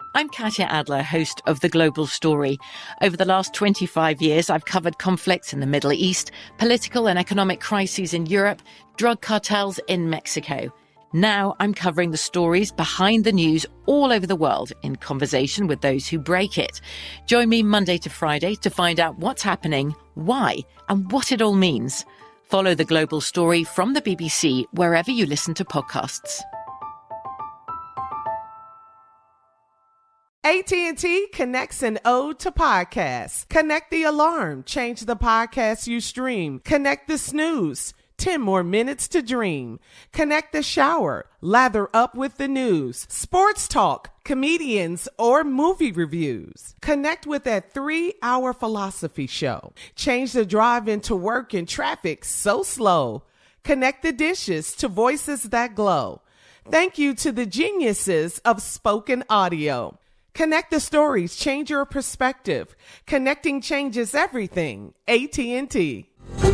I'm Katya Adler, host of The Global Story. Over the last 25 years, I've covered conflicts in the Middle East, political and economic crises in Europe, drug cartels in Mexico. Now I'm covering the stories behind the news all over the world in conversation with those who break it. Join me Monday to Friday to find out what's happening, why, and what it all means. Follow The Global Story from the BBC wherever you listen to podcasts. AT&T connects an ode to podcasts. Connect the alarm. Change the podcast you stream. Connect the snooze. 10 more minutes to dream. Connect the shower. Lather up with the news. Sports talk, comedians, or movie reviews. Connect with that 3-hour philosophy show. Change the drive into work in traffic so slow. Connect the dishes to voices that glow. Thank you to the geniuses of spoken audio. Connect the stories, change your perspective. Connecting changes everything. AT&T.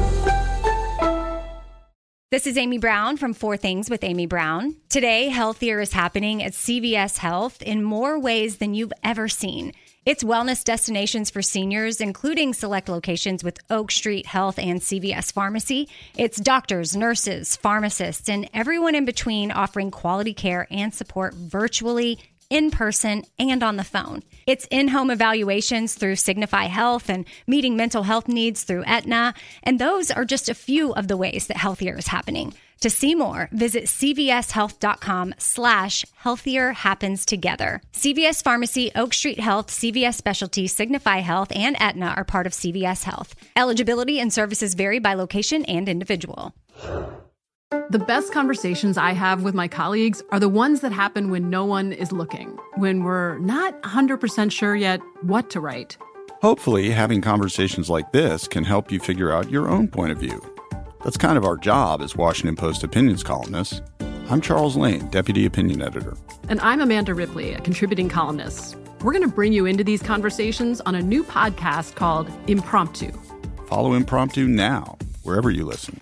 This is Amy Brown from 4 Things with Amy Brown. Today, Healthier is happening at CVS Health in more ways than you've ever seen. It's wellness destinations for seniors, including select locations with Oak Street Health and CVS Pharmacy. It's doctors, nurses, pharmacists, and everyone in between offering quality care and support virtually, in person, and on the phone. It's in-home evaluations through Signify Health and meeting mental health needs through Aetna. And those are just a few of the ways that Healthier is happening. To see more, visit cvshealth.com/healthier happens together. CVS Pharmacy, Oak Street Health, CVS Specialty, Signify Health, and Aetna are part of CVS Health. Eligibility and services vary by location and individual. The best conversations I have with my colleagues are the ones that happen when no one is looking, when we're not 100% sure yet what to write. Hopefully, having conversations like this can help you figure out your own point of view. That's kind of our job as Washington Post opinions columnists. I'm Charles Lane, Deputy Opinion Editor. And I'm Amanda Ripley, a contributing columnist. We're going to bring you into these conversations on a new podcast called Impromptu. Follow Impromptu now, wherever you listen.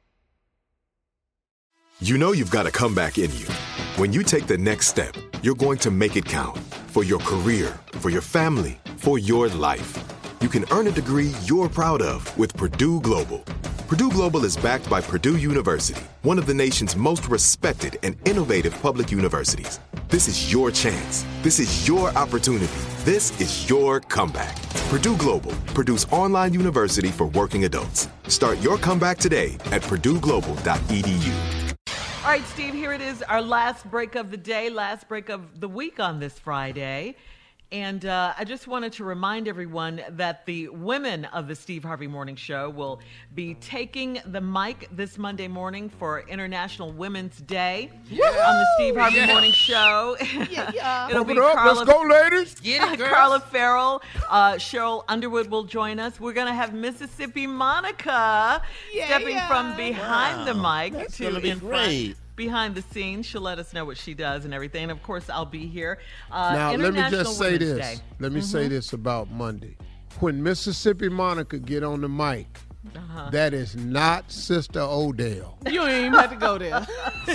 You know you've got a comeback in you. When you take the next step, you're going to make it count. For your career, for your family, for your life. You can earn a degree you're proud of with Purdue Global. Purdue Global is backed by Purdue University, one of the nation's most respected and innovative public universities. This is your chance. This is your opportunity. This is your comeback. Purdue Global, Purdue's online university for working adults. Start your comeback today at purdueglobal.edu. All right, Steve, here it is, our last break of the day, last break of the week on this Friday. And I just wanted to remind everyone that the women of the Steve Harvey Morning Show will be taking the mic this Monday morning for International Women's Day on the Steve Harvey Morning Show. It'll be Carla, let's go, ladies. Get it, Carla Farrell, Cheryl Underwood will join us. We're going to have Mississippi Monica stepping from behind the mic to in front. Behind the scenes, she'll let us know what she does and everything. And of course, I'll be here. Now, let me just say Women's this. Day. Let me say this about Monday. When Mississippi Monica get on the mic, that is not Sister Odell. You ain't even have to go there.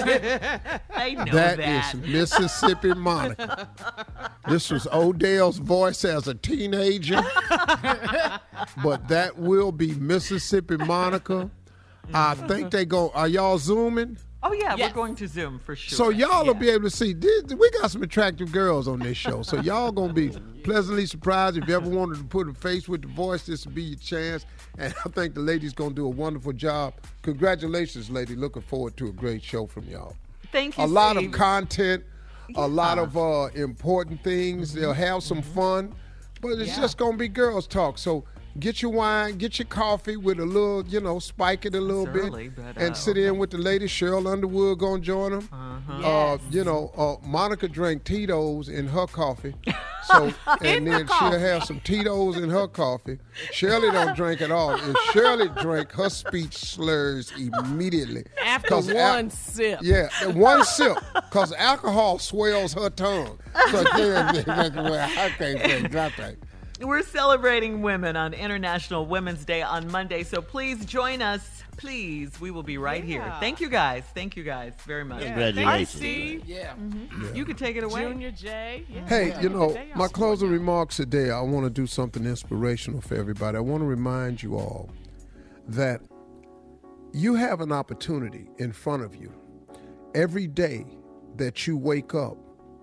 I know that. That is Mississippi Monica. This was Odell's voice as a teenager, but that will be Mississippi Monica. I think they go. Are y'all Zooming? Oh, yeah, we're going to Zoom for sure. So y'all will be able to see. We got some attractive girls on this show. So y'all going to be pleasantly surprised. If you ever wanted to put a face with the voice, this will be your chance. And I think the ladies going to do a wonderful job. Congratulations, lady. Looking forward to a great show from y'all. Thank you, A lot of content, a lot of important things. They'll have some fun. But it's just going to be girls talk. So get your wine, get your coffee with a little, spike it a little bit, and sit in with the ladies. Cheryl Underwood gonna join them. Monica drank Tito's in her coffee, so and then she'll have some Tito's in her coffee. Shirley don't drink at all. If Shirley drank, her speech slurs immediately after one sip. Yeah, one sip, because alcohol swells her tongue. So then, I can't say that. We're celebrating women on International Women's Day on Monday, so please join us. Please, we will be right here. Thank you guys. Thank you guys very much. Congratulations. Steve. You can take it away. Junior J. Hey, my closing remarks today, I want to do something inspirational for everybody. I want to remind you all that you have an opportunity in front of you every day that you wake up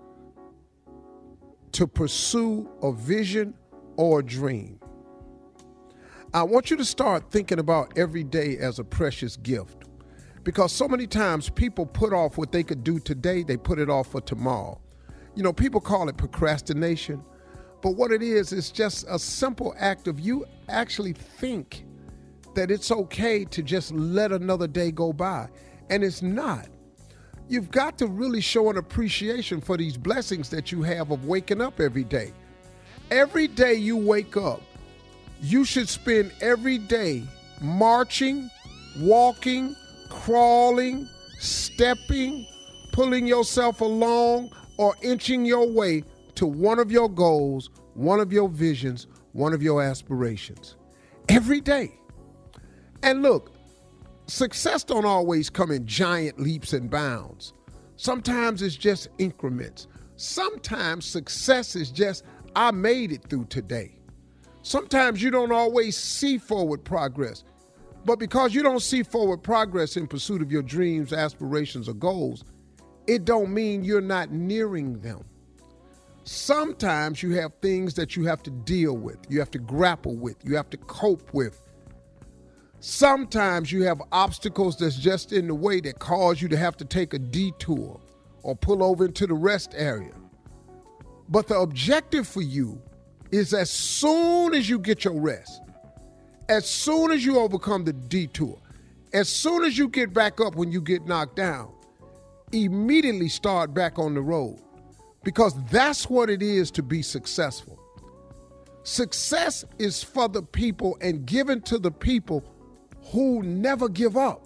to pursue a vision or a dream. I want you to start thinking about every day as a precious gift, because so many times people put off what they could do today, they put it off for tomorrow. People call it procrastination, but what it is just a simple act of you actually think that it's okay to just let another day go by, and it's not. You've got to really show an appreciation for these blessings that you have of waking up every day. Every day you wake up, you should spend every day marching, walking, crawling, stepping, pulling yourself along, or inching your way to one of your goals, one of your visions, one of your aspirations. Every day. And look, success don't always come in giant leaps and bounds. Sometimes it's just increments. Sometimes success is just, I made it through today. Sometimes you don't always see forward progress. But because you don't see forward progress in pursuit of your dreams, aspirations, or goals, it don't mean you're not nearing them. Sometimes you have things that you have to deal with, you have to grapple with, you have to cope with. Sometimes you have obstacles that's just in the way that cause you to have to take a detour or pull over into the rest area. But the objective for you is as soon as you get your rest, as soon as you overcome the detour, as soon as you get back up when you get knocked down, immediately start back on the road, because that's what it is to be successful. Success is for the people and given to the people who never give up.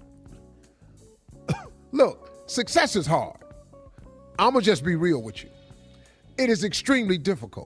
Look, success is hard. I'm going to just be real with you. It is extremely difficult.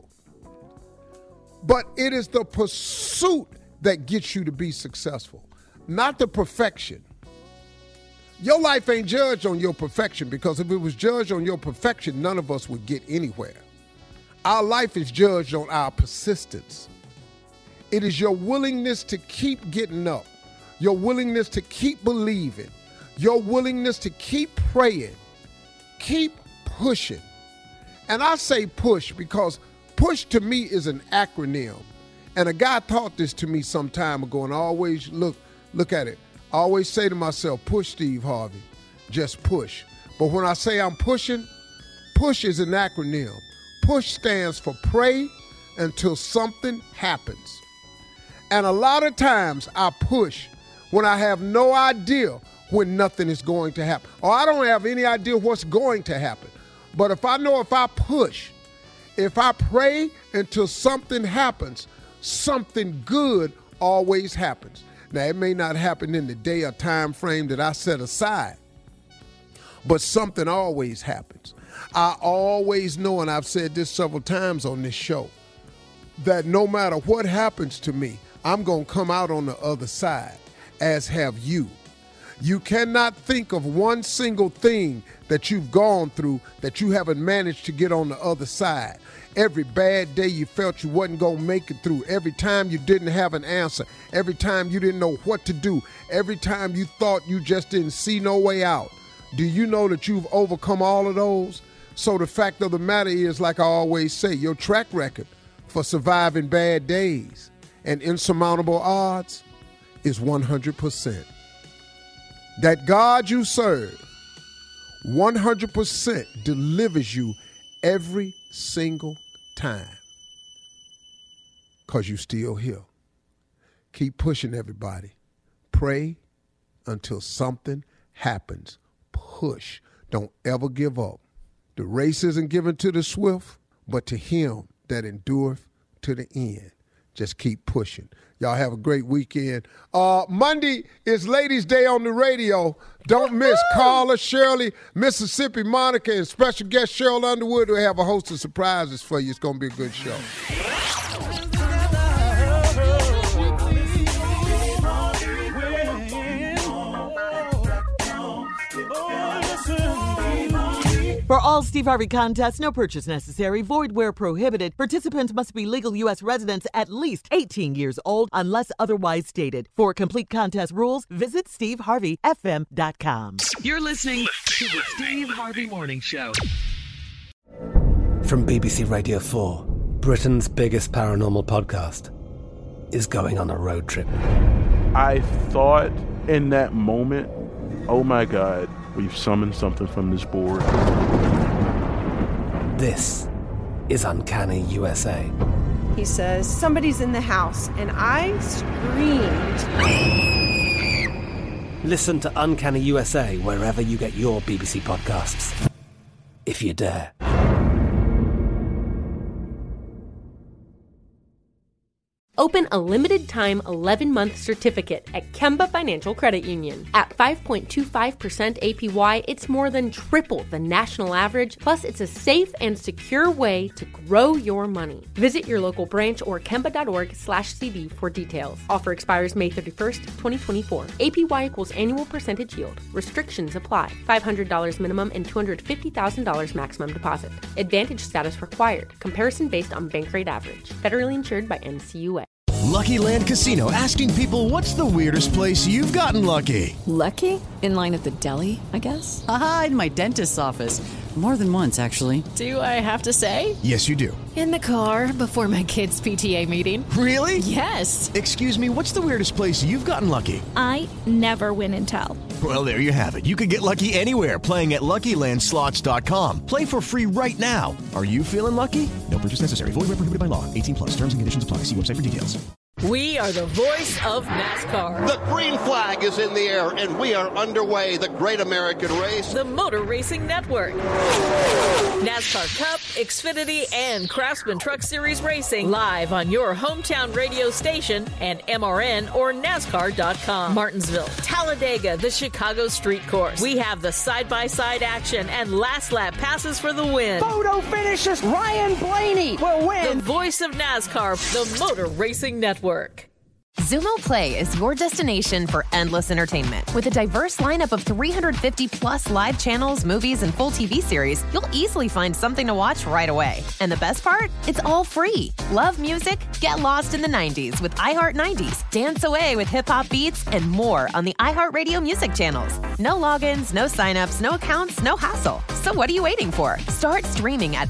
But it is the pursuit that gets you to be successful, not the perfection. Your life ain't judged on your perfection, because if it was judged on your perfection, none of us would get anywhere. Our life is judged on our persistence. It is your willingness to keep getting up, your willingness to keep believing, your willingness to keep praying, keep pushing. And I say push because push to me is an acronym. And a guy taught this to me some time ago, and I always look at it. I always say to myself, push, Steve Harvey, just push. But when I say I'm pushing, push is an acronym. Push stands for pray until something happens. And a lot of times I push when I have no idea when nothing is going to happen, or I don't have any idea what's going to happen. But if I know if I push, if I pray until something happens, something good always happens. Now, it may not happen in the day or time frame that I set aside, but something always happens. I always know, and I've said this several times on this show, that no matter what happens to me, I'm going to come out on the other side, as have you. You cannot think of one single thing that you've gone through that you haven't managed to get on the other side. Every bad day you felt you wasn't going to make it through. Every time you didn't have an answer. Every time you didn't know what to do. Every time you thought you just didn't see no way out. Do you know that you've overcome all of those? So the fact of the matter is, like I always say, your track record for surviving bad days and insurmountable odds is 100%. That God you serve 100% delivers you every single time, because you still here. Keep pushing, everybody. Pray until something happens. Push. Don't ever give up. The race isn't given to the swift, but to him that endureth to the end. Just keep pushing. Y'all have a great weekend. Monday is Ladies' Day on the radio. Don't miss Carla, Shirley, Mississippi Monica, and special guest Cheryl Underwood. We have a host of surprises for you. It's going to be a good show. For all Steve Harvey contests, no purchase necessary, void where prohibited. Participants must be legal U.S. residents at least 18 years old unless otherwise stated. For complete contest rules, visit SteveHarveyFM.com. You're listening to the Steve Harvey Morning Show. From BBC Radio 4, Britain's biggest paranormal podcast is going on a road trip. I thought in that moment, oh my God, we've summoned something from this board. This is Uncanny USA. He says, somebody's in the house, and I screamed. Listen to Uncanny USA wherever you get your BBC podcasts, if you dare. Open a limited-time 11-month certificate at Kemba Financial Credit Union. At 5.25% APY, it's more than triple the national average, plus it's a safe and secure way to grow your money. Visit your local branch or kemba.org/cb for details. Offer expires May 31st, 2024. APY equals annual percentage yield. Restrictions apply. $500 minimum and $250,000 maximum deposit. Advantage status required. Comparison based on bank rate average. Federally insured by NCUA. Lucky Land Casino, asking people, what's the weirdest place you've gotten lucky? Lucky? In line at the deli, I guess? Aha, in my dentist's office. More than once, actually. Do I have to say? Yes, you do. In the car before my kids' PTA meeting. Really? Yes. Excuse me, what's the weirdest place you've gotten lucky? I never win and tell. Well, there you have it. You can get lucky anywhere, playing at LuckyLandSlots.com. Play for free right now. Are you feeling lucky? No purchase necessary. Void where prohibited by law. 18+. Terms and conditions apply. See website for details. We are the voice of NASCAR. The green flag is in the air, and we are underway. The Great American Race. The Motor Racing Network. NASCAR Cup, Xfinity, and Craftsman Truck Series Racing live on your hometown radio station and MRN or NASCAR.com. Martinsville, Talladega, the Chicago Street Course. We have the side-by-side action and last lap passes for the win. Photo finishes, Ryan Blaney will win. The voice of NASCAR, the Motor Racing Network. Xumo Play is your destination for endless entertainment. With a diverse lineup of 350-plus live channels, movies, and full TV series, you'll easily find something to watch right away. And the best part? It's all free. Love music? Get lost in the 90s with iHeart 90s, dance away with hip-hop beats, and more on the iHeartRadio music channels. No logins, no signups, no accounts, no hassle. So what are you waiting for? Start streaming at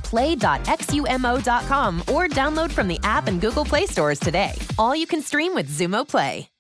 play.xumo.com or download from the app and Google Play stores today. All you can stream with Xumo Play.